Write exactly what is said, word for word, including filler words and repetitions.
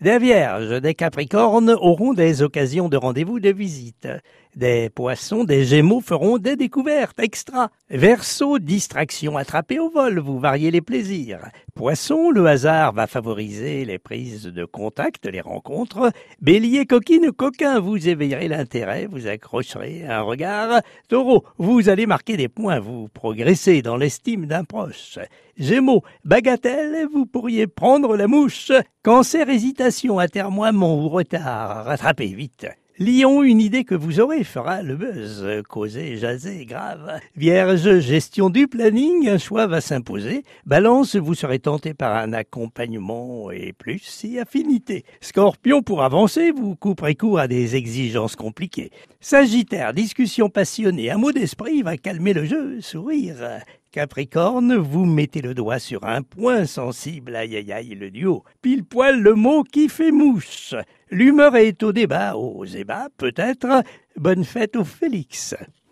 Des Vierges, des Capricornes auront des occasions de rendez-vous de visite. Des Poissons, des Gémeaux feront des découvertes extra. Verseau, distraction attrapée au vol, vous variez les plaisirs. Poissons, le hasard va favoriser les prises de contact, les rencontres. Bélier, coquine, coquin, vous éveillerez l'intérêt, vous accrocherez un regard. Taureau, vous allez marquer des points, vous progressez dans l'estime d'un proche. Gémeaux, bagatelle, vous pourriez prendre la mouche. Cancer, hésitation, atermoiement ou retard, rattrapez vite. Lion, une idée que vous aurez fera le buzz, causer, jaser, grave. Vierge, gestion du planning, un choix va s'imposer. Balance, vous serez tenté par un accompagnement et plus si affinité. Scorpion, pour avancer, vous couperez court à des exigences compliquées. Sagittaire, discussion passionnée, un mot d'esprit va calmer le jeu, sourire. Capricorne, vous mettez le doigt sur un point sensible, aïe aïe aïe le duo, pile poil le mot qui fait mouche. L'humeur est au débat, aux ébats peut-être, bonne fête au Félix.